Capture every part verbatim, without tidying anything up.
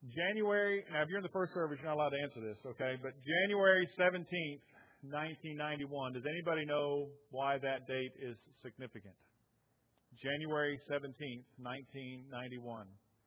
January, now if you're in the first service, you're not allowed to answer this, okay? But January seventeenth, nineteen ninety-one, does anybody know why that date is significant? January seventeenth, nineteen ninety-one.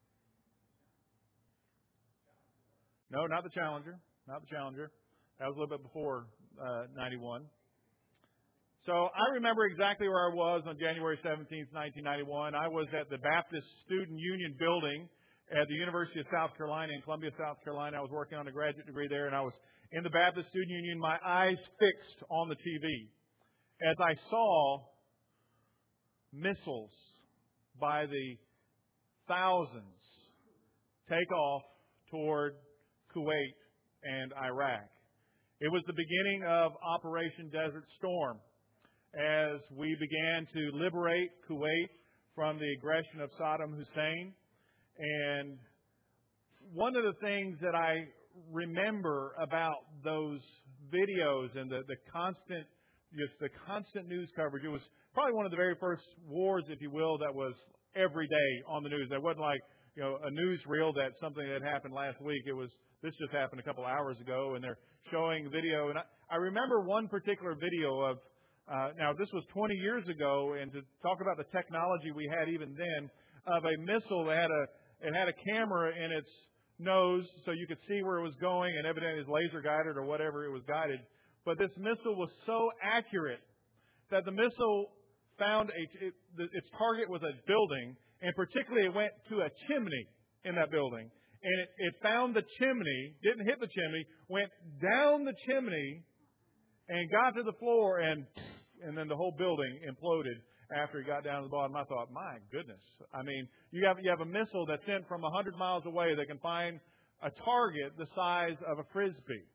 No, not the Challenger. Not the Challenger. That was a little bit before uh, ninety-one. So I remember exactly where I was on January seventeenth, nineteen ninety-one. I was at the Baptist Student Union building at the University of South Carolina in Columbia, South Carolina. I was working on a graduate degree there, and I was in the Baptist Student Union, my eyes fixed on the T V as I saw missiles by the thousands take off toward Kuwait and Iraq. It was the beginning of Operation Desert Storm as we began to liberate Kuwait from the aggression of Saddam Hussein. And one of the things that I remember about those videos and the, the constant, just the constant news coverage, it was probably one of the very first wars, if you will, that was every day on the news. There wasn't like, you know, a newsreel that something that happened last week. It was, this just happened a couple hours ago, and they're showing video. And I, I remember one particular video of, uh, now this was twenty years ago, and to talk about the technology we had even then, of a missile that had a, it had a camera in its nose so you could see where it was going, and evidently it was laser guided or whatever it was guided. But this missile was so accurate that the missile found a, it, its target was a building, and particularly it went to a chimney in that building. And it, it found the chimney, didn't hit the chimney, went down the chimney and got to the floor, and and then the whole building imploded after he got down to the bottom. I thought, my goodness. I mean, you have you have a missile that's sent from one hundred miles away that can find a target the size of a Frisbee.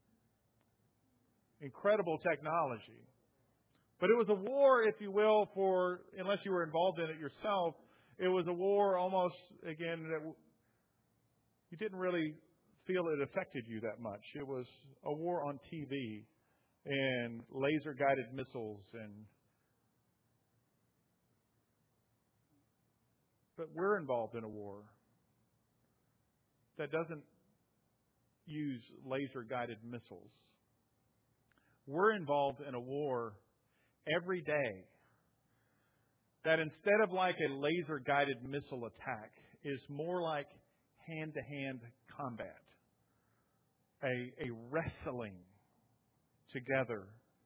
Incredible technology. But it was a war, if you will, for, unless you were involved in it yourself, it was a war almost, again, that you didn't really feel it affected you that much. It was a war on T V and laser-guided missiles. and But we're involved in a war that doesn't use laser-guided missiles. We're involved in a war every day that instead of like a laser-guided missile attack is more like hand-to-hand combat, a, a wrestling together.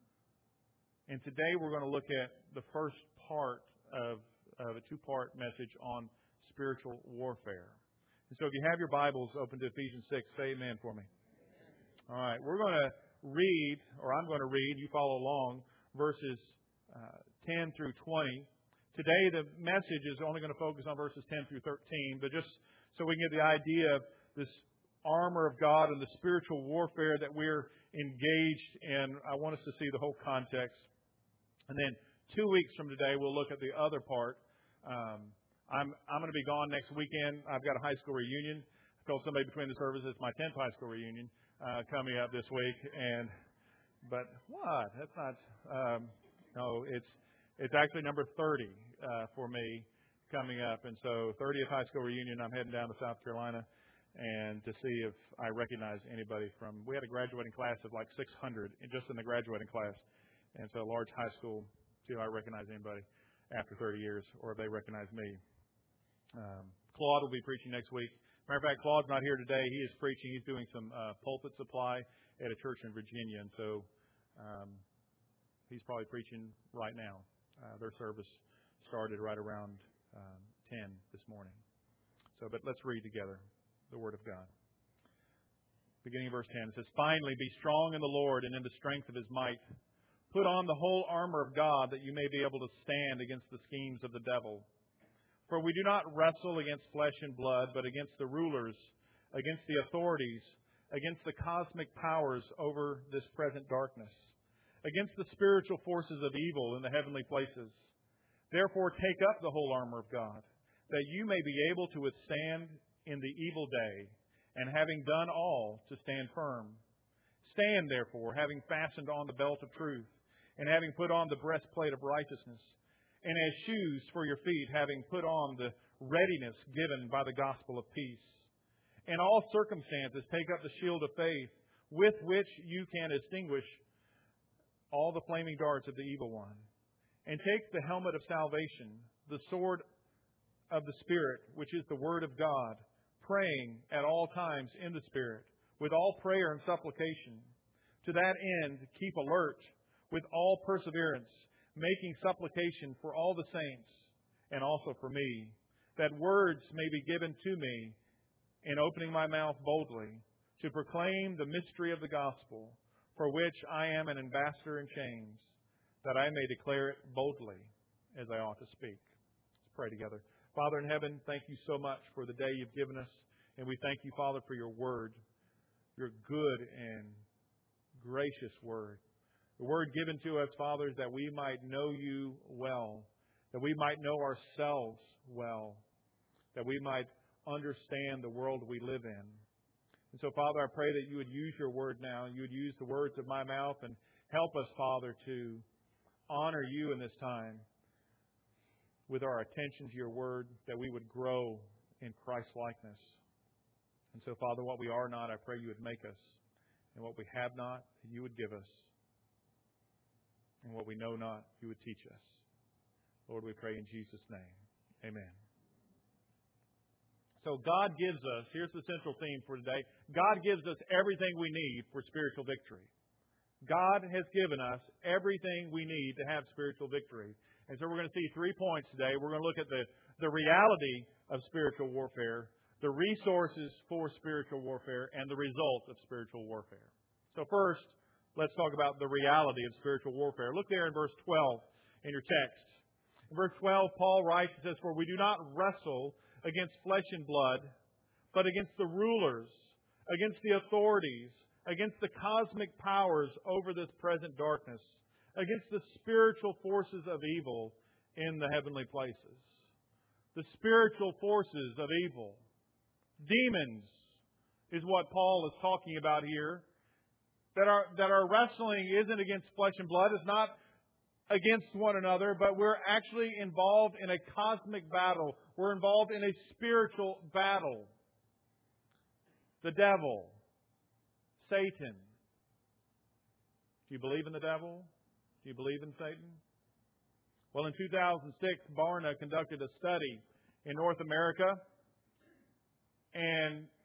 And today we're going to look at the first part of, of a two-part message on spiritual warfare. And so if you have your Bibles open to Ephesians six, say amen for me. All right, we're going to read, or I'm going to read, you follow along, verses uh, ten through twenty. Today the message is only going to focus on verses ten through thirteen, but just so we can get the idea of this armor of God and the spiritual warfare that we're engaged in, I want us to see the whole context. And then two weeks from today, we'll look at the other part. Um, I'm I'm going to be gone next weekend. I've got a high school reunion. I told somebody between the services it's my tenth high school reunion uh, coming up this week. And but what? That's not. Um, no, it's it's actually number thirty uh, for me coming up. And so thirtieth high school reunion. I'm heading down to South Carolina and to see if I recognize anybody from. We had a graduating class of like six hundred just in the graduating class, and so a large high school. See if I recognize anybody after thirty years, or if they recognize me. Um, Claude will be preaching next week. Matter of fact, Claude's not here today. He is preaching. He's doing some uh, pulpit supply at a church in Virginia, and so um, he's probably preaching right now. Uh, their service started right around um, ten this morning. So, but let's read together the Word of God. Beginning of verse ten, it says, "Finally, be strong in the Lord and in the strength of His might. Put on the whole armor of God that you may be able to stand against the schemes of the devil. For we do not wrestle against flesh and blood, but against the rulers, against the authorities, against the cosmic powers over this present darkness, against the spiritual forces of evil in the heavenly places. Therefore take up the whole armor of God, that you may be able to withstand in the evil day, and having done all, to stand firm. Stand therefore, having fastened on the belt of truth, and having put on the breastplate of righteousness, and as shoes for your feet, having put on the readiness given by the gospel of peace. In all circumstances, take up the shield of faith, with which you can extinguish all the flaming darts of the evil one. And take the helmet of salvation, the sword of the Spirit, which is the Word of God, praying at all times in the Spirit, with all prayer and supplication. To that end, keep alert with all perseverance, making supplication for all the saints, and also for me, that words may be given to me in opening my mouth boldly, to proclaim the mystery of the gospel, for which I am an ambassador in chains, that I may declare it boldly as I ought to speak. Let's pray together. Father in heaven, thank you so much for the day you've given us, and we thank you, Father, for your word, your good and gracious word. The word given to us, Father, is that we might know you well, that we might know ourselves well, that we might understand the world we live in. And so, Father, I pray that you would use your word now. You would use the words of my mouth and help us, Father, to honor you in this time with our attention to your word, that we would grow in Christ-likeness. And so, Father, what we are not, I pray you would make us. And what we have not, you would give us. And what we know not, you would teach us. Lord, we pray in Jesus' name. Amen. So God gives us, here's the central theme for today, God gives us everything we need for spiritual victory. God has given us everything we need to have spiritual victory. And so we're going to see three points today. We're going to look at the, the reality of spiritual warfare, the resources for spiritual warfare, and the result of spiritual warfare. So first, let's talk about the reality of spiritual warfare. Look there in verse twelve in your text. In verse twelve, Paul writes, it says, "For we do not wrestle against flesh and blood, but against the rulers, against the authorities, against the cosmic powers over this present darkness, against the spiritual forces of evil in the heavenly places." The spiritual forces of evil. Demons is what Paul is talking about here. That our, that our wrestling isn't against flesh and blood. It's not against one another, but we're actually involved in a cosmic battle. We're involved in a spiritual battle. The devil, Satan. Do you believe in the devil? Do you believe in Satan? Well, in two thousand six, Barna conducted a study in North America, and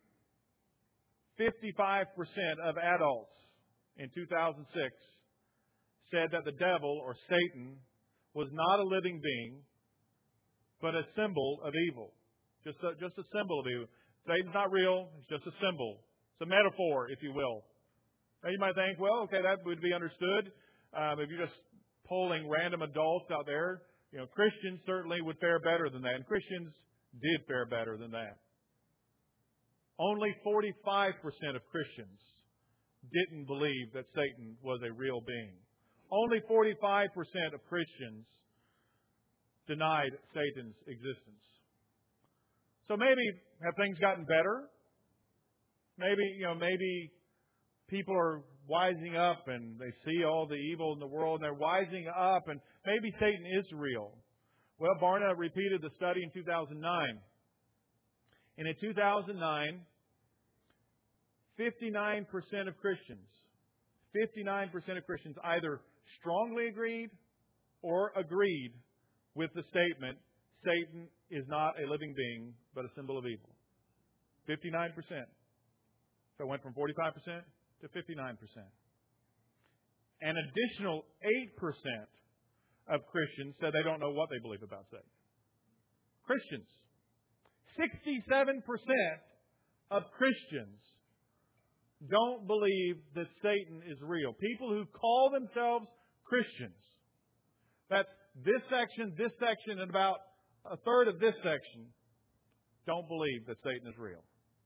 fifty-five percent of adults in two thousand six said that the devil, or Satan, was not a living being, but a symbol of evil. Just a, just a symbol of evil. Satan's not real. It's just a symbol. It's a metaphor, if you will. Now you might think, well, okay, that would be understood. Um, if you're just polling random adults out there, you know, Christians certainly would fare better than that. And Christians did fare better than that. Only forty-five percent of Christians didn't believe that Satan was a real being. Only forty-five percent of Christians denied Satan's existence. So maybe have things gotten better? Maybe, you know, maybe people are wising up and they see all the evil in the world and they're wising up, and maybe Satan is real. Well, Barna repeated the study in two thousand nine. And in two thousand nine, fifty-nine percent of Christians, fifty-nine percent of Christians either strongly agreed or agreed with the statement, Satan is not a living being, but a symbol of evil. fifty-nine percent. So it went from forty-five percent to fifty-nine percent. An additional eight percent of Christians said they don't know what they believe about Satan. Christians. sixty-seven percent of Christians don't believe that Satan is real. People who call themselves Christians. That's this section, this section, and about a third of this section don't believe that Satan is real.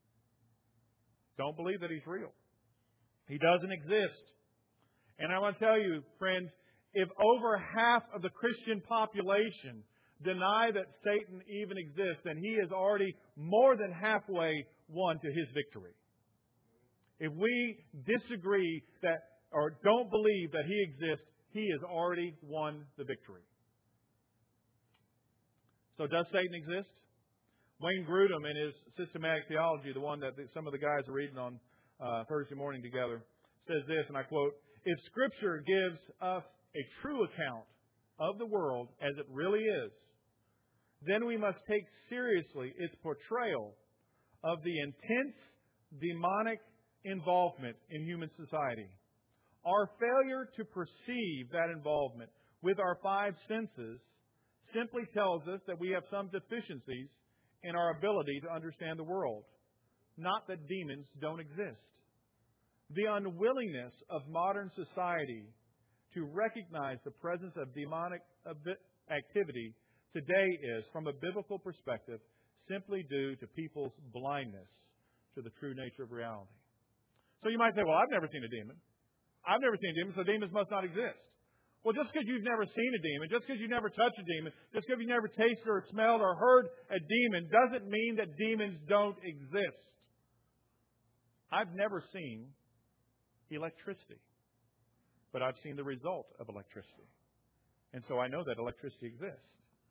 Don't believe that he's real. He doesn't exist. And I want to tell you, friends, if over half of the Christian population deny that Satan even exists, then he is already more than halfway won to his victory. If we disagree that or don't believe that he exists, he has already won the victory. So does Satan exist? Wayne Grudem, in his Systematic Theology, the one that some of the guys are reading on uh, Thursday morning together, says this, and I quote, "If Scripture gives us a true account of the world as it really is, then we must take seriously its portrayal of the intense demonic involvement in human society. Our failure to perceive that involvement with our five senses simply tells us that we have some deficiencies in our ability to understand the world, not that demons don't exist. The unwillingness of modern society to recognize the presence of demonic activity today is, from a biblical perspective, simply due to people's blindness to the true nature of reality." So you might say, well, I've never seen a demon. I've never seen a demon, so demons must not exist. Well, just because you've never seen a demon, just because you've never touched a demon, just because you've never tasted or smelled or heard a demon, doesn't mean that demons don't exist. I've never seen electricity, but I've seen the result of electricity. And so I know that electricity exists.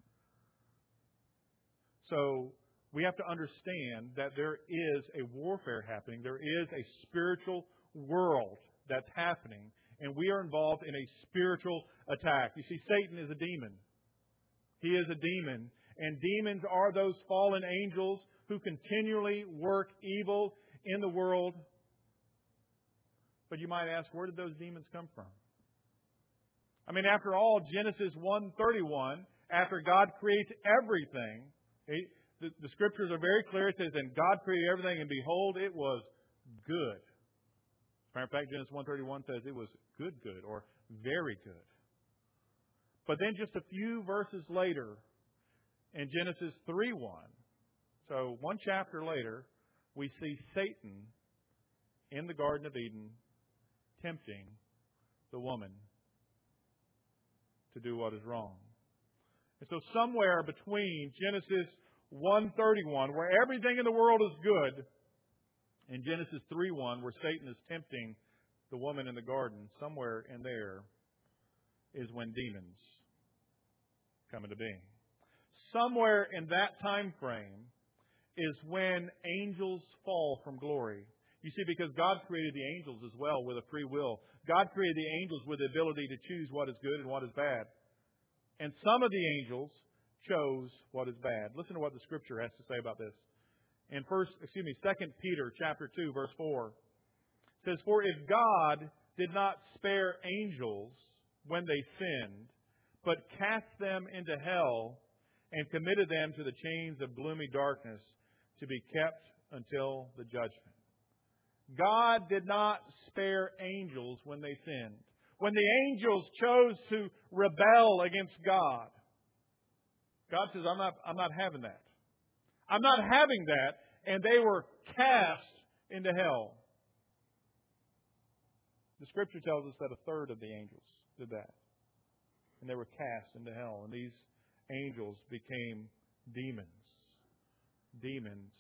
So we have to understand that there is a warfare happening. There is a spiritual world that's happening, and we are involved in a spiritual attack. You see, Satan is a demon. He is a demon, and demons are those fallen angels who continually work evil in the world. But you might ask, where did those demons come from? I mean, after all, Genesis one thirty-one, after God creates everything, he, the, the Scriptures are very clear. It says, "And God created everything, and behold, it was good." As a matter of fact, Genesis one thirty-one says it was good, good, or very good. But then just a few verses later, in Genesis three one, so one chapter later, we see Satan in the Garden of Eden tempting the woman to do what is wrong. And so somewhere between Genesis one thirty-one, where everything in the world is good, and Genesis three one, where Satan is tempting the woman in the garden, somewhere in there is when demons come into being. Somewhere in that time frame is when angels fall from glory. You see, because God created the angels as well with a free will. God created the angels with the ability to choose what is good and what is bad. And some of the angels chose what is bad. Listen to what the Scripture has to say about this. In first, excuse me, Second Peter chapter two, verse four, it says, "For if God did not spare angels when they sinned, but cast them into hell and committed them to the chains of gloomy darkness to be kept until the judgment." God did not spare angels when they sinned. When the angels chose to rebel against God, God says, I'm not, I'm not having that. I'm not having that. And they were cast into hell. The Scripture tells us that a third of the angels did that. And they were cast into hell. And these angels became demons. Demons.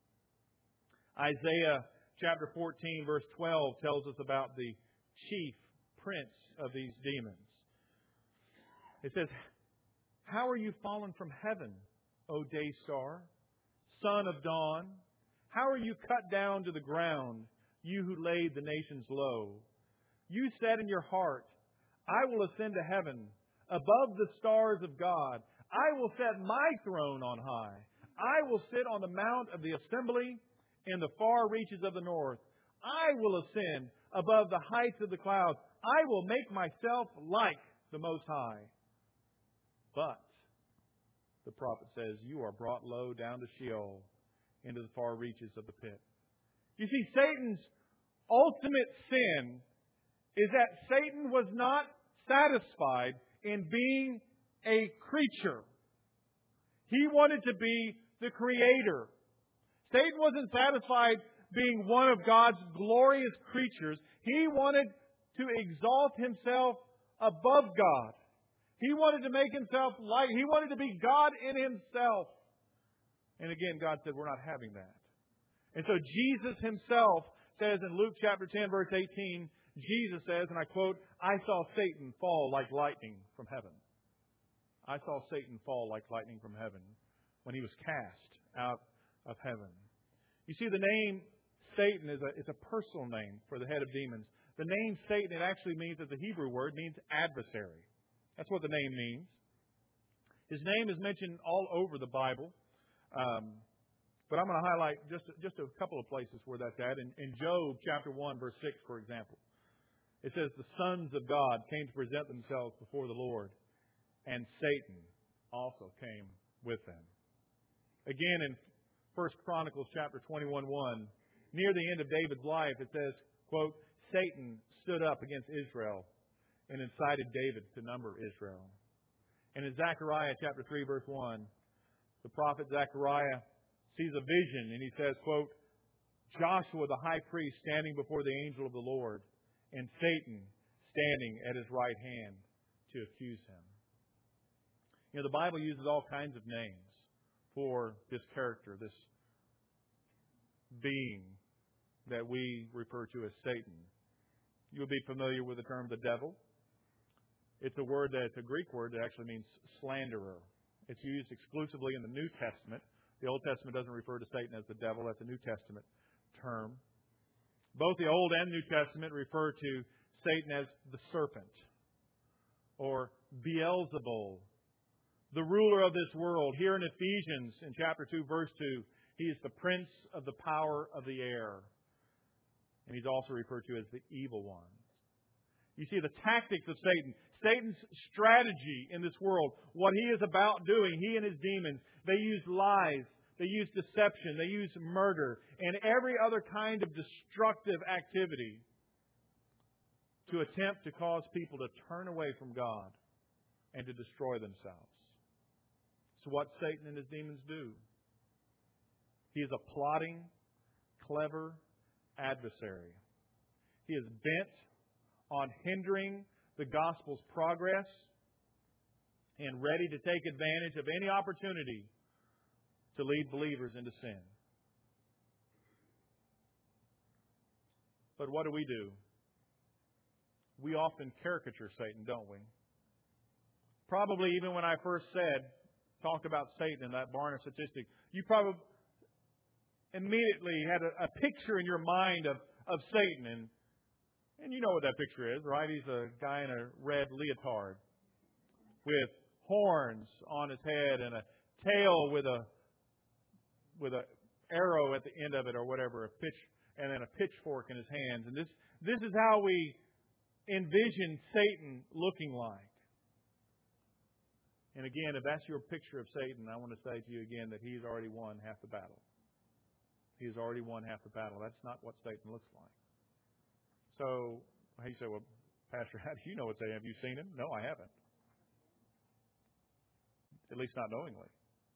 Isaiah chapter fourteen, verse twelve tells us about the chief prince of these demons. It says, "How are you fallen from heaven, O day star, son of dawn? How are you cut down to the ground, you who laid the nations low? You said in your heart, I will ascend to heaven, above the stars of God. I will set my throne on high. I will sit on the mount of the assembly in the far reaches of the north. I will ascend above the heights of the clouds. I will make myself like the Most High." But the prophet says, "You are brought low down to Sheol, into the far reaches of the pit." You see, Satan's ultimate sin is that Satan was not satisfied in being a creature. He wanted to be the creator. Satan wasn't satisfied being one of God's glorious creatures. He wanted to exalt himself above God. He wanted to make himself like, he wanted to be God in himself. And again, God said, we're not having that. And so Jesus himself says in Luke chapter ten, verse eighteen, Jesus says, and I quote, "I saw Satan fall like lightning from heaven." I saw Satan fall like lightning from heaven when he was cast out of heaven. You see, the name Satan is a, is a personal name for the head of demons. The name Satan, it actually means, as a Hebrew word, means adversary. That's what the name means. His name is mentioned all over the Bible. Um, but I'm going to highlight just, just a couple of places where that's at. In, in Job chapter one, verse six, for example, it says, the sons of God came to present themselves before the Lord, and Satan also came with them. Again, in First Chronicles chapter twenty-one, one, near the end of David's life, it says, quote, Satan stood up against Israel and incited David to number Israel. And in Zechariah chapter three, verse one, the prophet Zechariah sees a vision and he says, quote, Joshua the high priest standing before the angel of the Lord, and Satan standing at his right hand to accuse him. You know, the Bible uses all kinds of names for this character, this being that we refer to as Satan. You'll be familiar with the term the devil. It's a word that, it's a Greek word that actually means slanderer. It's used exclusively in the New Testament. The Old Testament doesn't refer to Satan as the devil. That's a New Testament term. Both the Old and New Testament refer to Satan as the serpent or Beelzebul, the ruler of this world. Here in Ephesians, in chapter two, verse two, he is the prince of the power of the air. And he's also referred to as the evil one. You see, the tactics of Satan, Satan's strategy in this world, what he is about doing, he and his demons, they use lies, they use deception, they use murder, and every other kind of destructive activity to attempt to cause people to turn away from God and to destroy themselves. So what Satan and his demons do? He is a plotting, clever adversary. He is bent on hindering the gospel's progress and ready to take advantage of any opportunity to lead believers into sin. But what do we do? We often caricature Satan, don't we? Probably even when I first said, talked about Satan in that Barna statistic, you probably immediately had a, a picture in your mind of, of Satan. And, and you know what that picture is, right? He's a guy in a red leotard with horns on his head and a tail with a with a arrow at the end of it or whatever, a pitch, and then a pitchfork in his hands. And this this is how we envision Satan looking like. And again, if that's your picture of Satan, I want to say to you again that he's already won half the battle. He's already won half the battle. That's not what Satan looks like. So, he said, well, Pastor, how do you know what Satan? Have you seen him? No, I haven't. At least not knowingly.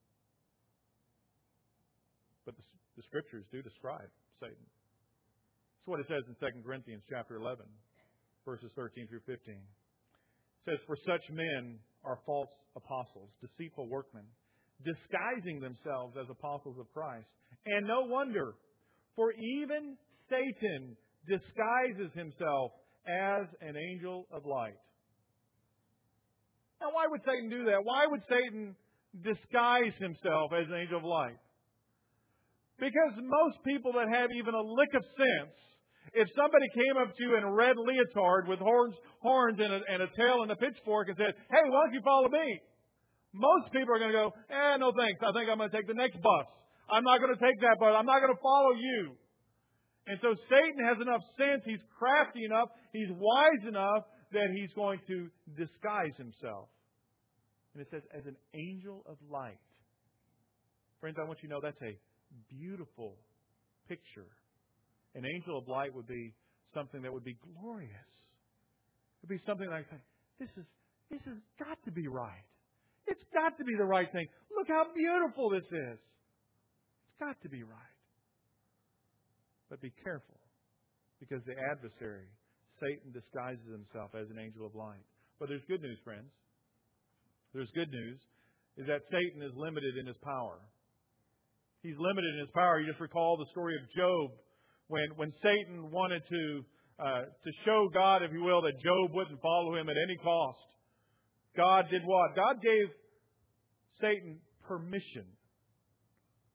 But the, the Scriptures do describe Satan. That's what it says in Second Corinthians chapter eleven, verses thirteen through fifteen. It says, for such men are false apostles, deceitful workmen, disguising themselves as apostles of Christ. And no wonder, for even Satan disguises himself as an angel of light. Now, why would Satan do that? Why would Satan disguise himself as an angel of light? Because most people that have even a lick of sense, if somebody came up to you in a red leotard with horns, horns and, a, and a tail and a pitchfork and said, hey, why don't you follow me? Most people are going to go, eh, no thanks. I think I'm going to take the next bus. I'm not going to take that bus. I'm not going to follow you. And so Satan has enough sense. He's crafty enough. He's wise enough that he's going to disguise himself. And it says, as an angel of light. Friends, I want you to know that's a beautiful picture. An angel of light would be something that would be glorious. It would be something like, this is this has got to be right. It's got to be the right thing. Look how beautiful this is. It's got to be right. But be careful, because the adversary, Satan, disguises himself as an angel of light. But there's good news, friends. There's good news, is that Satan is limited in his power. He's limited in his power. You just recall the story of Job, when when Satan wanted to uh, to show God, if you will, that Job wouldn't follow him at any cost. God did what? God gave Satan permission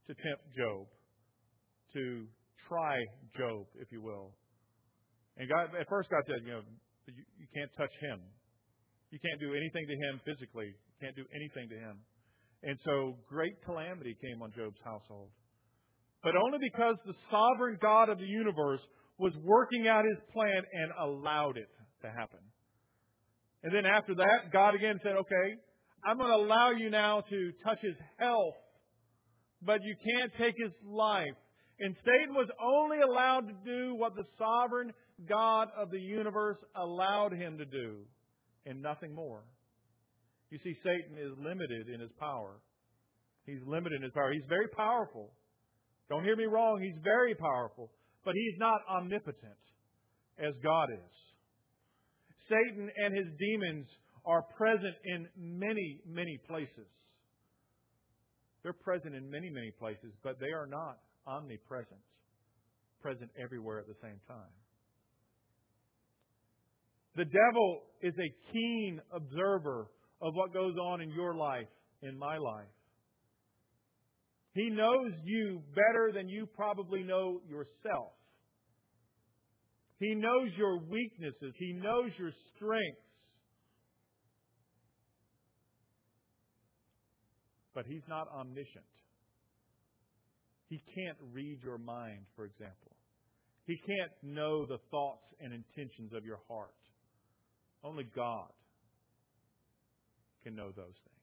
to tempt Job, to try Job, if you will. And God, at first God said, you know, you, you can't touch him. You can't do anything to him physically. You can't do anything to him. And so great calamity came on Job's household. But only because the sovereign God of the universe was working out His plan and allowed it to happen. And then after that, God again said, okay, I'm going to allow you now to touch his health, but you can't take his life. And Satan was only allowed to do what the sovereign God of the universe allowed him to do, and nothing more. You see, Satan is limited in his power. He's limited in his power. He's very powerful. Don't hear me wrong. He's very powerful. But he's not omnipotent as God is. Satan and his demons are present in many, many places. They're present in many, many places, but they are not omnipresent, present everywhere at the same time. The devil is a keen observer of what goes on in your life, in my life. He knows you better than you probably know yourself. He knows your weaknesses. He knows your strengths. But he's not omniscient. He can't read your mind, for example. He can't know the thoughts and intentions of your heart. Only God can know those things.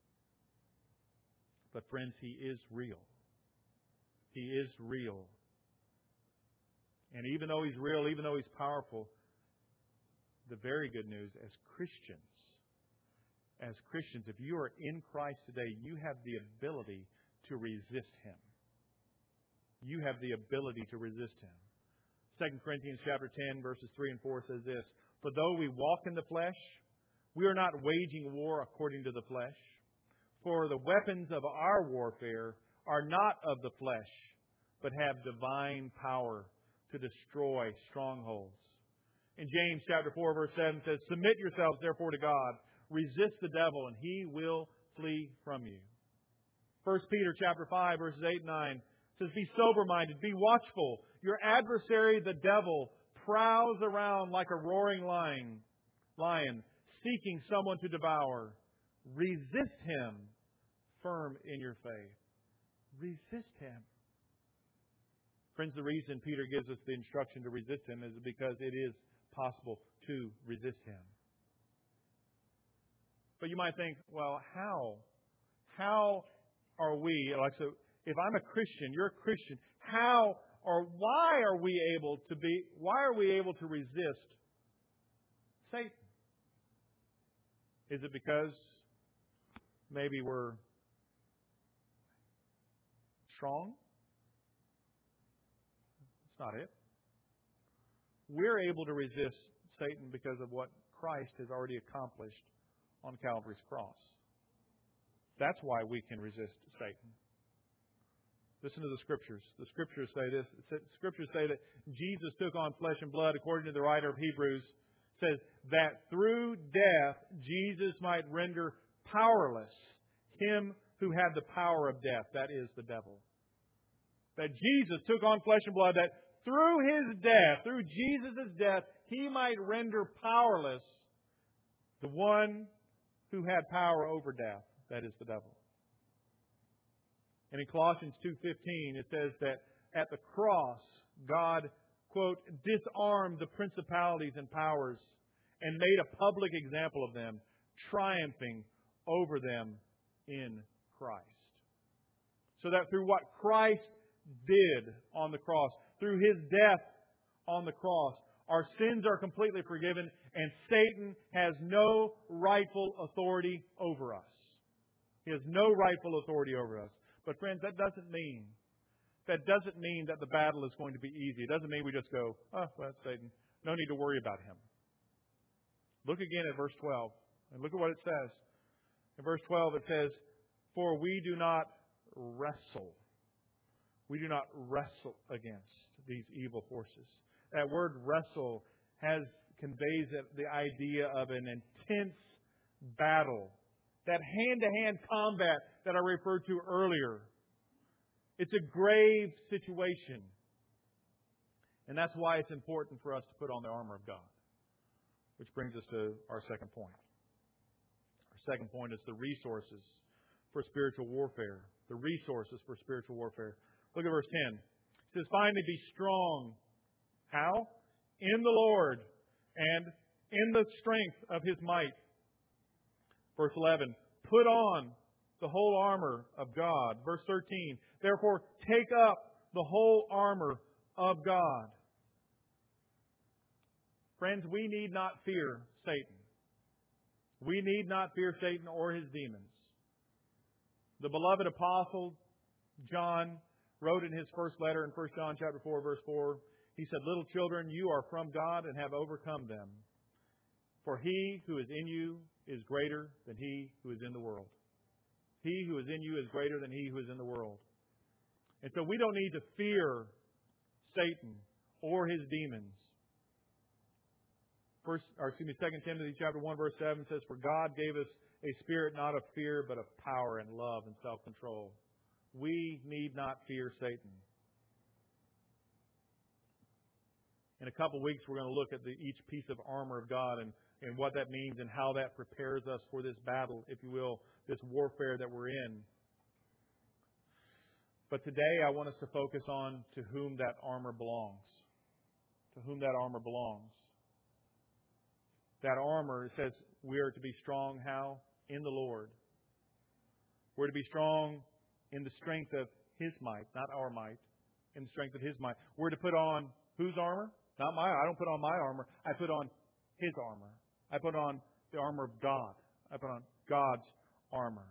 But friends, He is real. He is real. And even though He's real, even though He's powerful, the very good news, as Christians, as Christians, if you are in Christ today, you have the ability to resist Him. You have the ability to resist Him. Second Corinthians chapter ten, verses three and four says this, "For though we walk in the flesh, we are not waging war according to the flesh. For the weapons of our warfare are not of the flesh, but have divine power to destroy strongholds." In James chapter four, verse seven says, "Submit yourselves therefore to God. Resist the devil, and he will flee from you." First Peter chapter five, verses eight and nine says, "Be sober-minded, be watchful. Your adversary, the devil, prowls around like a roaring lion, lion, seeking someone to devour. Resist him, firm in your faith." Resist him. Friends, the reason Peter gives us the instruction to resist him is because it is possible to resist him. But you might think, well, how? How are we, like, so if I'm a Christian, you're a Christian, how or why are we able to be, why are we able to resist Satan? Is it because maybe we're strong? That's not it. We're able to resist Satan because of what Christ has already accomplished on Calvary's cross. That's why we can resist Satan. Listen to the Scriptures. The Scriptures say this. The Scriptures say that Jesus took on flesh and blood, according to the writer of Hebrews, says that through death Jesus might render powerless him who had the power of death, that is, the devil. That Jesus took on flesh and blood, that through His death, through Jesus' death, He might render powerless the one who had power over death, that is, the devil. And in Colossians two fifteen, it says that at the cross, God, quote, disarmed the principalities and powers and made a public example of them, triumphing over them in Christ. So that through what Christ did on the cross, through His death on the cross, our sins are completely forgiven and Satan has no rightful authority over us. He has no rightful authority over us. But friends, that doesn't mean, that doesn't mean that the battle is going to be easy. It doesn't mean we just go, oh, well, that's Satan. No need to worry about him. Look again at verse twelve and look at what it says. In verse twelve it says, "For we do not wrestle. We do not wrestle against these evil forces." That word wrestle has conveys the idea of an intense battle. That hand-to-hand combat that I referred to earlier. It's a grave situation. And that's why it's important for us to put on the armor of God. Which brings us to our second point. Our second point is the resources for spiritual warfare. The resources for spiritual warfare. Look at verse ten. It says, finally be strong. How? In the Lord and in the strength of His might. Verse eleven. Put on the whole armor of God. Verse thirteen. Therefore, take up the whole armor of God. Friends, we need not fear Satan. We need not fear Satan or his demons. The beloved apostle John wrote in his first letter in First John chapter four, verse four, he said, little children, you are from God and have overcome them. For he who is in you is greater than he who is in the world. He who is in you is greater than he who is in the world. And so we don't need to fear Satan or his demons. First, or excuse me, Second Timothy chapter one, verse seven says, for God gave us a spirit not of fear, but of power and love and self-control. We need not fear Satan. In a couple of weeks, we're going to look at the, each piece of armor of God and, and what that means and how that prepares us for this battle, if you will, this warfare that we're in. But today, I want us to focus on to whom that armor belongs. To whom that armor belongs. That armor, it says, we are to be strong, how? In the Lord. We're to be strong in the strength of His might, not our might, in the strength of His might. We're to put on whose armor? Not my. I don't put on my armor. I put on His armor. I put on the armor of God. I put on God's armor.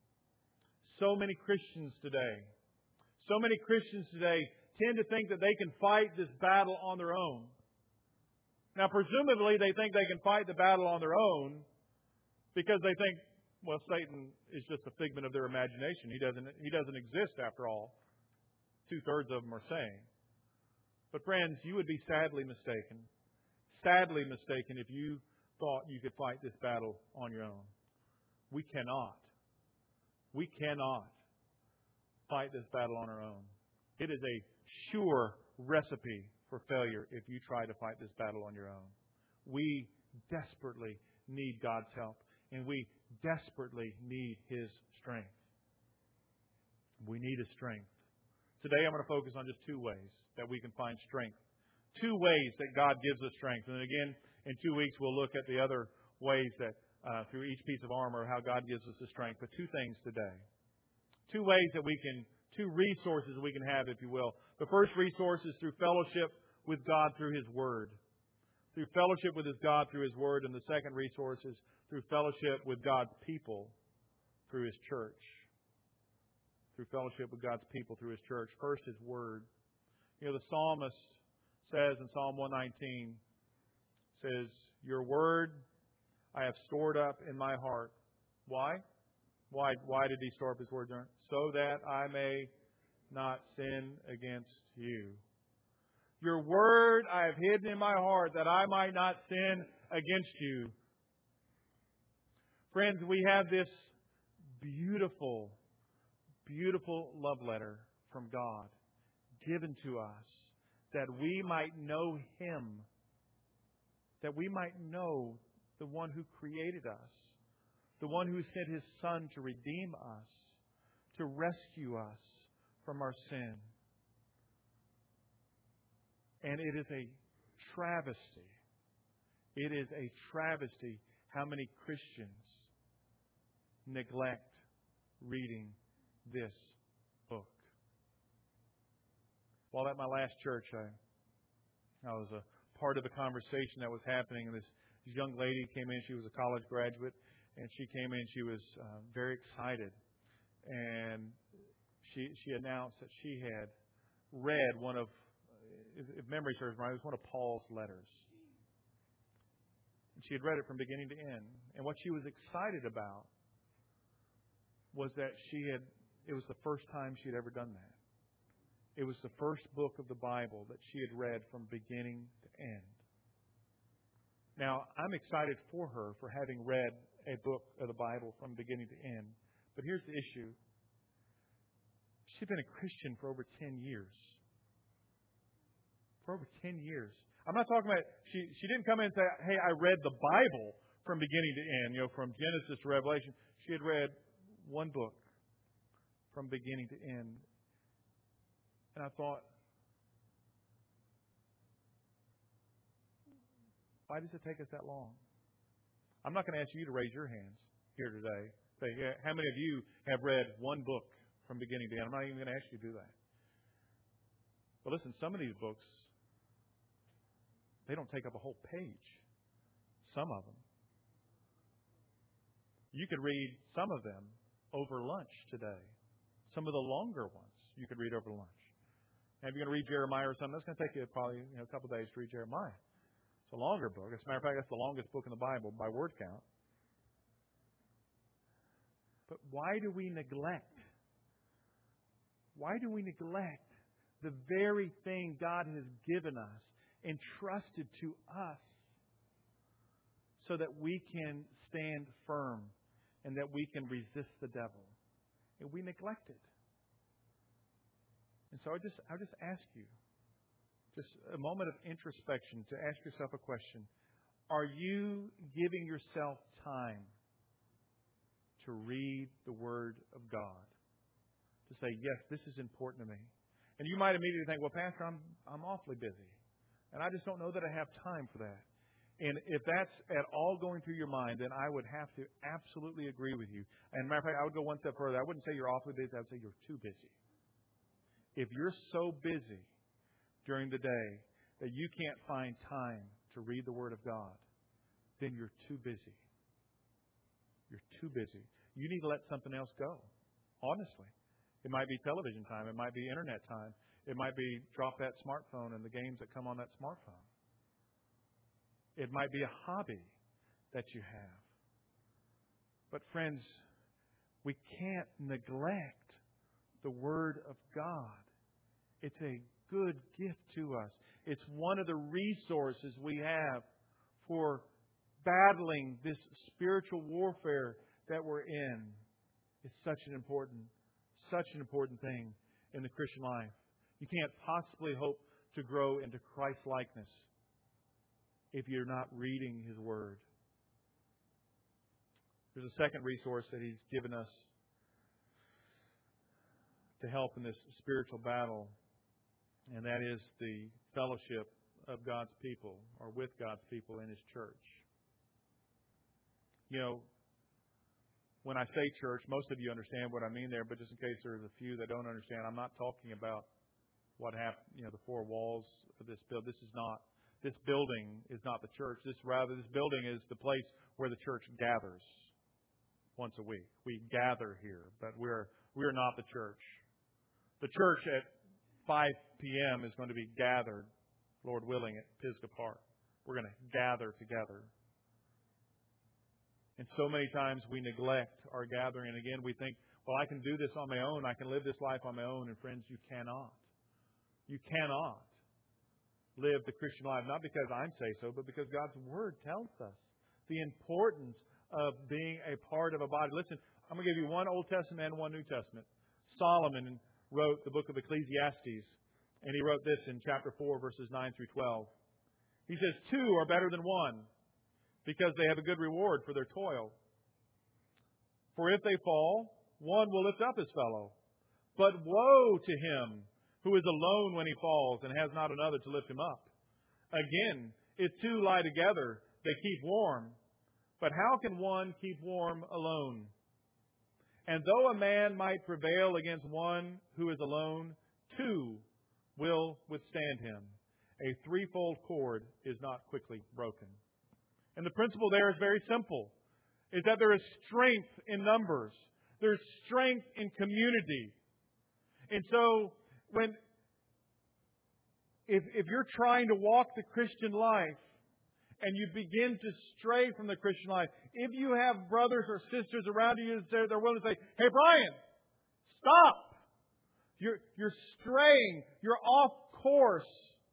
So many Christians today, so many Christians today tend to think that they can fight this battle on their own. Now, presumably, they think they can fight the battle on their own because they think, well, Satan is just a figment of their imagination. He doesn't, he doesn't exist, after all. Two-thirds of them are saying. But friends, you would be sadly mistaken. Sadly mistaken if you thought you could fight this battle on your own. We cannot. We cannot fight this battle on our own. It is a sure recipe for failure if you try to fight this battle on your own. We desperately need God's help, and we desperately need His strength. We need His strength. Today I'm going to focus on just two ways that we can find strength. Two ways that God gives us strength. And again, in two weeks we'll look at the other ways that uh, through each piece of armor, how God gives us the strength. But two things today. Two ways that we can, two resources we can have, if you will. The first resource is through fellowship with God through His Word. Through fellowship with His God through His Word. And the second resource is through fellowship with God's people through His church. Through fellowship with God's people through His church. First, His Word. You know, the psalmist says in Psalm one nineteen, says, your Word I have stored up in my heart. Why? Why, why did He store up His Word? So that I may not sin against you. Your Word I have hidden in my heart that I might not sin against you. Friends, we have this beautiful, beautiful love letter from God given to us that we might know Him, that we might know the one who created us, the one who sent His Son to redeem us, to rescue us from our sin. And it is a travesty. It is a travesty how many Christians neglect reading this book. While at my last church, I, I was a part of the conversation that was happening. This, this young lady came in. She was a college graduate. And she came in. She was uh, very excited. And she she announced that she had read one of, if memory serves me right, it was one of Paul's letters. And she had read it from beginning to end. And what she was excited about was that she had, it was the first time she had ever done that. It was the first book of the Bible that she had read from beginning to end. Now, I'm excited for her for having read a book of the Bible from beginning to end. But here's the issue. She'd been a Christian for over ten years. For over ten years. I'm not talking about, she, she didn't come in and say, hey, I read the Bible from beginning to end, you know, from Genesis to Revelation. She had read one book from beginning to end. And I thought, why does it take us that long? I'm not going to ask you to raise your hands here today. Say, yeah, how many of you have read one book from beginning to end? I'm not even going to ask you to do that. But listen, some of these books, they don't take up a whole page. Some of them. You could read some of them over lunch today. Some of the longer ones you could read over lunch. And if you're going to read Jeremiah or something, that's going to take you probably you know, a couple of days to read Jeremiah. It's a longer book. As a matter of fact, that's the longest book in the Bible by word count. But why do we neglect? Why do we neglect the very thing God has given us, entrusted to us, so that we can stand firm and that we can resist the devil? And we neglect it. And so I just I just ask you, just a moment of introspection to ask yourself a question. Are you giving yourself time to read the Word of God? To say, yes, this is important to me. And you might immediately think, well, Pastor, I'm I'm awfully busy. And I just don't know that I have time for that. And if that's at all going through your mind, then I would have to absolutely agree with you. And matter of fact, I would go one step further. I wouldn't say you're awfully busy. I would say you're too busy. If you're so busy during the day that you can't find time to read the Word of God, then you're too busy. You're too busy. You need to let something else go. Honestly. It might be television time. It might be internet time. It might be drop that smartphone and the games that come on that smartphone. It might be a hobby that you have. But friends, we can't neglect the Word of God. It's a good gift to us. It's one of the resources we have for battling this spiritual warfare that we're in. It's such an important, such an important thing in the Christian life. You can't possibly hope to grow into Christ-likeness if you're not reading His Word. There's a second resource that He's given us to help in this spiritual battle, and that is the fellowship of God's people, or with God's people in His church. You know, when I say church, most of you understand what I mean there, but just in case there's a few that don't understand, I'm not talking about what happened, you know, the four walls of this building. This is not, this building is not the church. This rather, this building is the place where the church gathers once a week. We gather here, but we're we're not the church. The church at five p.m. is going to be gathered, Lord willing, at Pisgah Park. We're going to gather together. And so many times we neglect our gathering. And again, we think, well, I can do this on my own. I can live this life on my own. And friends, you cannot. You cannot live the Christian life, not because I say so, but because God's Word tells us the importance of being a part of a body. Listen, I'm going to give you one Old Testament and one New Testament. Solomon wrote the book of Ecclesiastes, and he wrote this in chapter four, verses nine through twelve. He says, two are better than one, because they have a good reward for their toil. For if they fall, one will lift up his fellow. But woe to him who is alone when he falls and has not another to lift him up. Again, if two lie together, they keep warm. But how can one keep warm alone? And though a man might prevail against one who is alone, two will withstand him. A threefold cord is not quickly broken. And the principle there is very simple, is that there is strength in numbers. There's strength in community. And so, when if, if you're trying to walk the Christian life and you begin to stray from the Christian life, if you have brothers or sisters around you that they're willing to say, hey, Brian, stop. You're, you're straying. You're off course.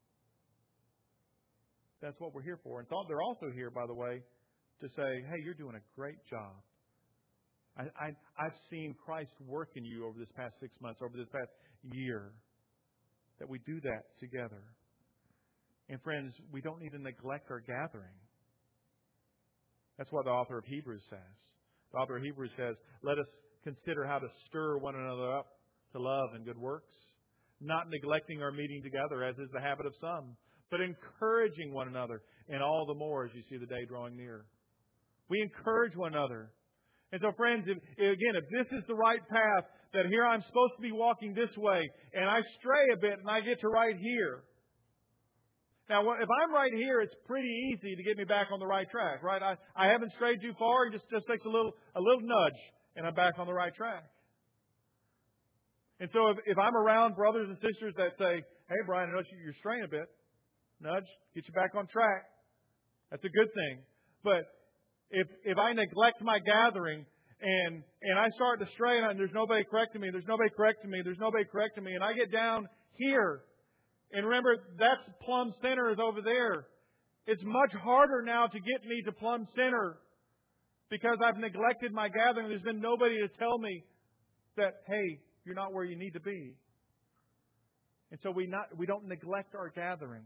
That's what we're here for. And they're also here, by the way, to say, hey, you're doing a great job. I, I, I've seen Christ work in you over this past six months, over this past year, that we do that together. And friends, we don't need to neglect our gathering. That's what the author of Hebrews says. The author of Hebrews says, let us consider how to stir one another up to love and good works, not neglecting our meeting together, as is the habit of some, but encouraging one another, and all the more as you see the day drawing near. We encourage one another. And so, friends, if, again, if this is the right path, that here I'm supposed to be walking this way, and I stray a bit, and I get to right here. Now, if I'm right here, it's pretty easy to get me back on the right track, right? I, I haven't strayed too far. It just, just takes a little, a little nudge, and I'm back on the right track. And so if, if I'm around brothers and sisters that say, hey, Brian, I notice you're straying a bit. Nudge, get you back on track. That's a good thing. But if if I neglect my gathering and and I start to stray and there's nobody correcting me, there's nobody correcting me, there's nobody correcting me, and I get down here, and remember, that's plumb center is over there. It's much harder now to get me to plumb center because I've neglected my gathering. There's been nobody to tell me that, hey, you're not where you need to be. And so we not we don't neglect our gathering.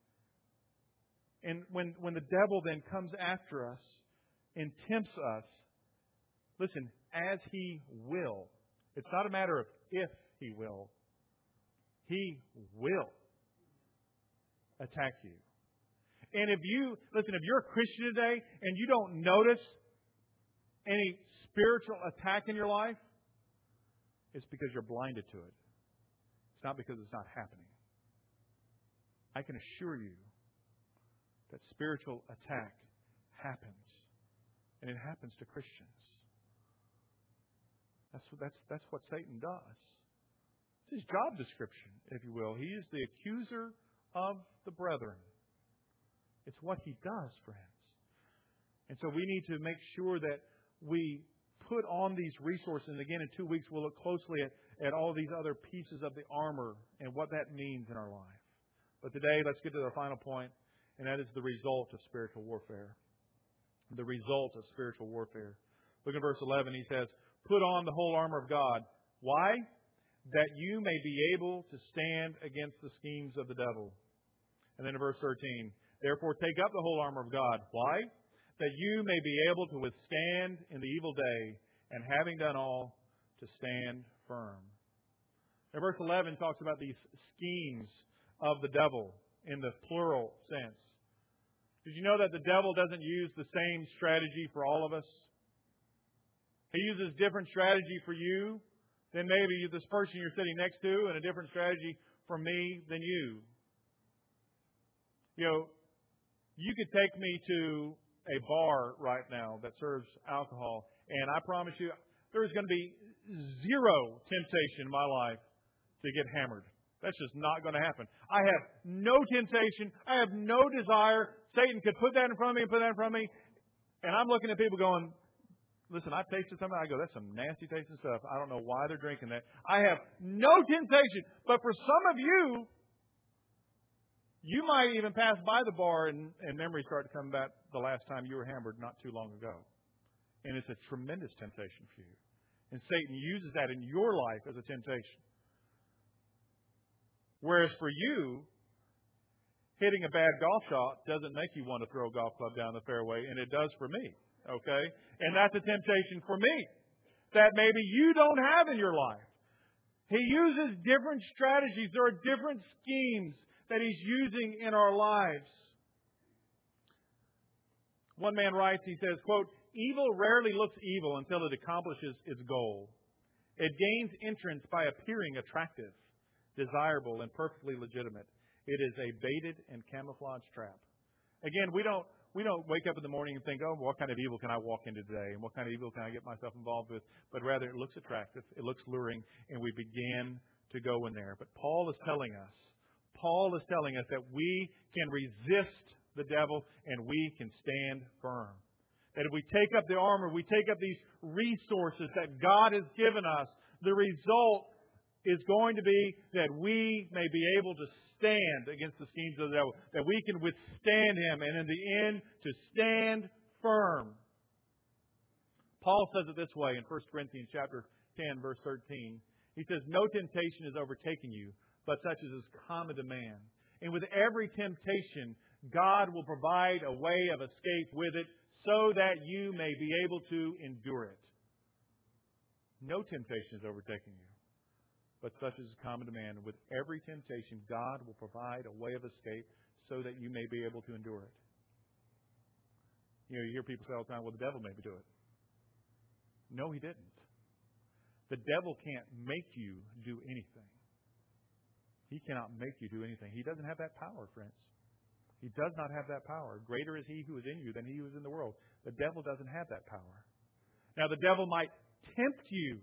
And when, when the devil then comes after us and tempts us, listen, as he will. It's not a matter of if he will. He will attack you. And if you, listen, if you're a Christian today and you don't notice any spiritual attack in your life, it's because you're blinded to it. It's not because it's not happening. I can assure you that spiritual attack happens. And it happens to Christians. That's what, that's, that's what Satan does. It's his job description, if you will. He is the accuser of the brethren. It's what he does, friends. And so we need to make sure that we put on these resources. And again, in two weeks, we'll look closely at, at all these other pieces of the armor and what that means in our life. But today, let's get to the final point, and that is the result of spiritual warfare. The result of spiritual warfare. Look at verse eleven. He says, put on the whole armor of God. Why? That you may be able to stand against the schemes of the devil. And then in verse thirteen, therefore take up the whole armor of God. Why? That you may be able to withstand in the evil day, and having done all, to stand firm. And verse eleven talks about these schemes of the devil in the plural sense. Did you know that the devil doesn't use the same strategy for all of us? He uses different strategy for you than maybe this person you're sitting next to, and a different strategy for me than you. You know, you could take me to a bar right now that serves alcohol, and I promise you, there's going to be zero temptation in my life to get hammered. That's just not going to happen. I have no temptation. I have no desire. Satan could put that in front of me and put that in front of me. And I'm looking at people going, listen, I've tasted something. I go, that's some nasty tasting stuff. I don't know why they're drinking that. I have no temptation. But for some of you, you might even pass by the bar and, and memories start to come back the last time you were hammered not too long ago. And it's a tremendous temptation for you. And Satan uses that in your life as a temptation. Whereas for you, hitting a bad golf shot doesn't make you want to throw a golf club down the fairway, and it does for me. Okay? And that's a temptation for me that maybe you don't have in your life. He uses different strategies. There are different schemes that he's using in our lives. One man writes, he says, quote, evil rarely looks evil until it accomplishes its goal. It gains entrance by appearing attractive, desirable, and perfectly legitimate. It is a baited and camouflaged trap. Again, we don't we don't wake up in the morning and think, oh, what kind of evil can I walk into today? And what kind of evil can I get myself involved with? But rather, it looks attractive, it looks luring, and we begin to go in there. But Paul is telling us, Paul is telling us that we can resist the devil and we can stand firm. That if we take up the armor, we take up these resources that God has given us, the result is going to be that we may be able to stand against the schemes of the devil, that we can withstand him, and in the end, to stand firm. Paul says it this way in First Corinthians chapter ten, verse thirteen. He says, "No temptation is overtaking you, but such as is common to man. And with every temptation, God will provide a way of escape with it, so that you may be able to endure it." No temptation is overtaking you, but such as is common to man. With every temptation, God will provide a way of escape so that you may be able to endure it. You know, you hear people say all the time, "Well, the devil made me do it." No, he didn't. The devil can't make you do anything. He cannot make you do anything. He doesn't have that power, friends. He does not have that power. Greater is He who is in you than he who is in the world. The devil doesn't have that power. Now, the devil might tempt you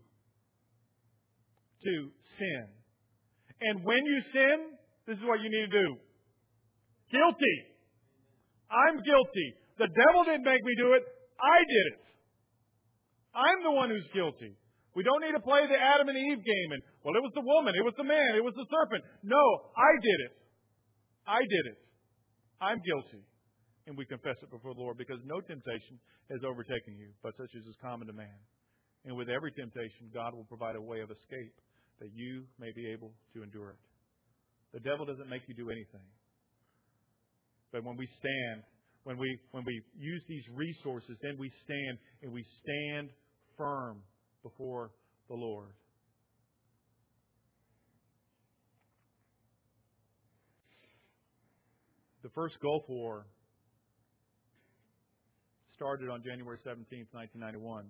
to sin. And when you sin, this is what you need to do. Guilty. I'm guilty. The devil didn't make me do it. I did it. I'm the one who's guilty. We don't need to play the Adam and Eve game and, well, it was the woman, it was the man, it was the serpent. No, I did it. I did it. I'm guilty. And we confess it before the Lord, because no temptation has overtaken you, but such as is common to man. And with every temptation, God will provide a way of escape that you may be able to endure it. The devil doesn't make you do anything. But when we stand, when we when we use these resources, then we stand and we stand firm before the Lord. The first Gulf War started on January seventeenth, nineteen ninety-one.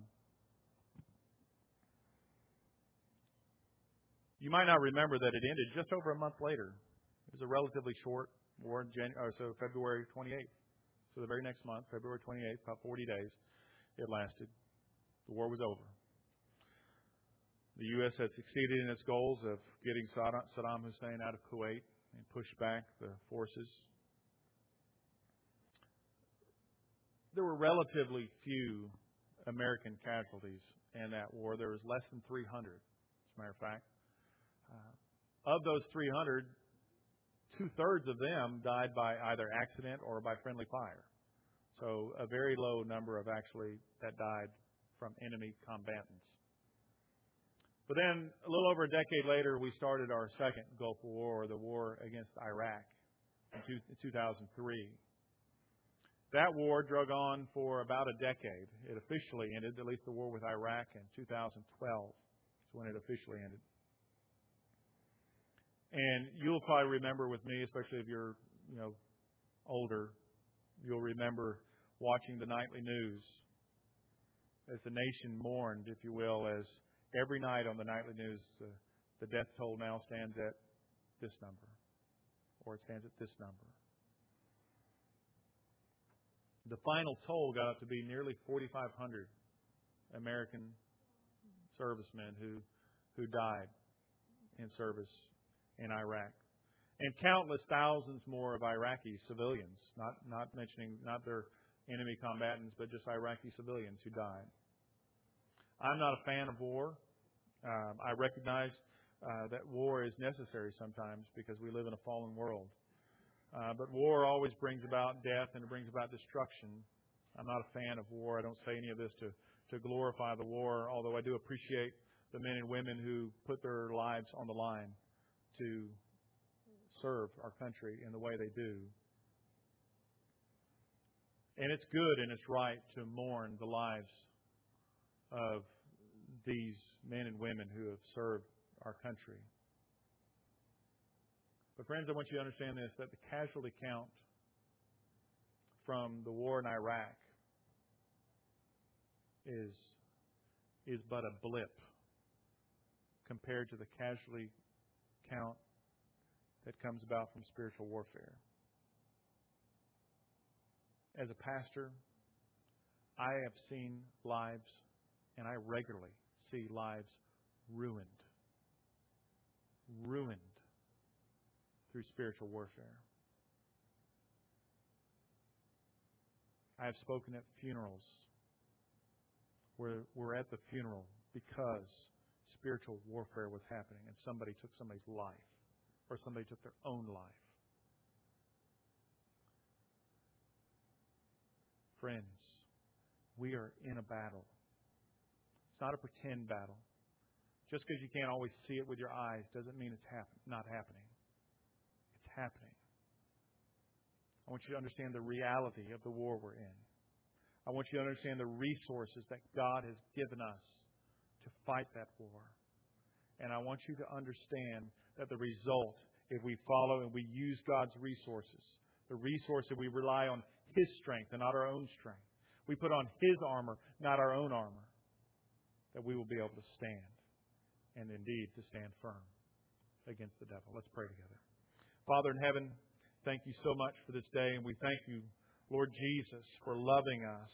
You might not remember that it ended just over a month later. It was a relatively short war, in January, so February twenty-eighth. So the very next month, February twenty-eighth, about forty days, it lasted. The war was over. The U S had succeeded in its goals of getting Saddam Hussein out of Kuwait and pushed back the forces. There were relatively few American casualties in that war. There was less than three hundred, as a matter of fact. Uh, of those three hundred, two-thirds of them died by either accident or by friendly fire. So a very low number of actually that died from enemy combatants. But then a little over a decade later, we started our second Gulf War, or the war against Iraq, in two thousand three. That war drug on for about a decade. It officially ended, at least the war with Iraq, in two thousand twelve. That's when it officially ended. And you'll probably remember with me, especially if you're, you know, older, you'll remember watching the nightly news as the nation mourned, if you will, as every night on the nightly news, uh, the death toll now stands at this number, or it stands at this number. The final toll got up to be nearly forty-five hundred American servicemen who who died in service in Iraq, and countless thousands more of Iraqi civilians, not not mentioning not their enemy combatants, but just Iraqi civilians who died. I'm not a fan of war. Um, I recognize uh, that war is necessary sometimes because we live in a fallen world. Uh, but war always brings about death and it brings about destruction. I'm not a fan of war. I don't say any of this to, to glorify the war, although I do appreciate the men and women who put their lives on the line to serve our country in the way they do. And it's good and it's right to mourn the lives of these men and women who have served our country. But friends, I want you to understand this, that the casualty count from the war in Iraq is, is but a blip compared to the casualty count that comes about from spiritual warfare. As a pastor, I have seen lives, and I regularly see lives ruined. Ruined through spiritual warfare. I have spoken at funerals where we're at the funeral because spiritual warfare was happening and somebody took somebody's life or somebody took their own life. Friends, we are in a battle It's not a pretend battle. Just because you can't always see it with your eyes doesn't mean it's happen- not happening. It's happening. I want you to understand the reality of the war we're in. I want you to understand the resources that God has given us to fight that war. And I want you to understand that the result, if we follow and we use God's resources, the resource that we rely on His strength and not our own strength, we put on His armor, not our own armor, that we will be able to stand, and indeed to stand firm against the devil. Let's pray together. Father in heaven, thank you so much for this day, and we thank you, Lord Jesus, for loving us,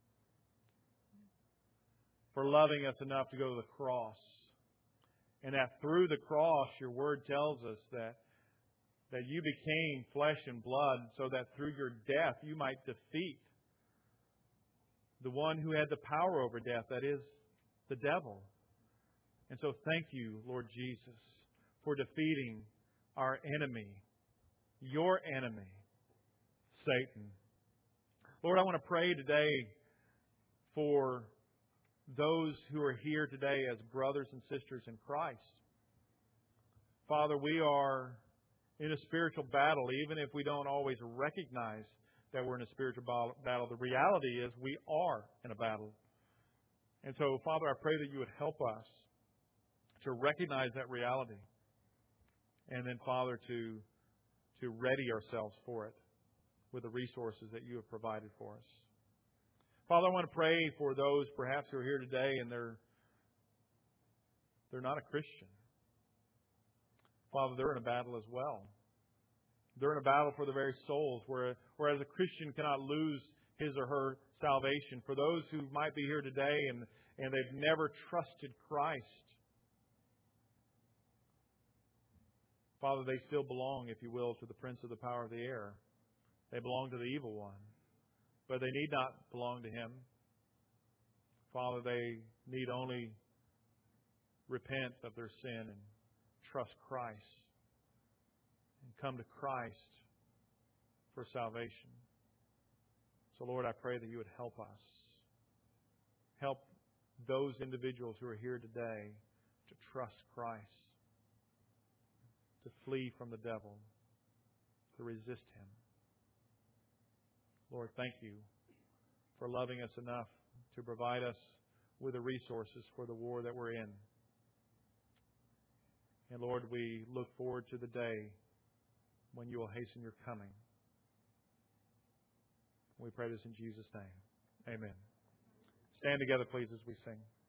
for loving us enough to go to the cross. And that through the cross, your word tells us that, that you became flesh and blood so that through your death you might defeat the one who had the power over death, that is, the devil. And so thank you, Lord Jesus, for defeating our enemy, your enemy, Satan. Lord, I want to pray today for those who are here today as brothers and sisters in Christ. Father, we are in a spiritual battle, even if we don't always recognize that we're in a spiritual battle. The reality is we are in a battle. And so, Father, I pray that you would help us to recognize that reality. And then, Father, to, to ready ourselves for it with the resources that you have provided for us. Father, I want to pray for those perhaps who are here today and they're they're not a Christian. Father, they're in a battle as well. They're in a battle for their very souls, where, whereas a Christian cannot lose his or her salvation. For those who might be here today and, and they've never trusted Christ, Father, they still belong, if you will, to the prince of the power of the air. They belong to the evil one. But they need not belong to him. Father, they need only repent of their sin and trust Christ and come to Christ for salvation. So, Lord, I pray that you would help us. Help those individuals who are here today to trust Christ, to flee from the devil, to resist him. Lord, thank you for loving us enough to provide us with the resources for the war that we're in. And Lord, we look forward to the day when you will hasten your coming. We pray this in Jesus' name. Amen. Stand together, please, as we sing.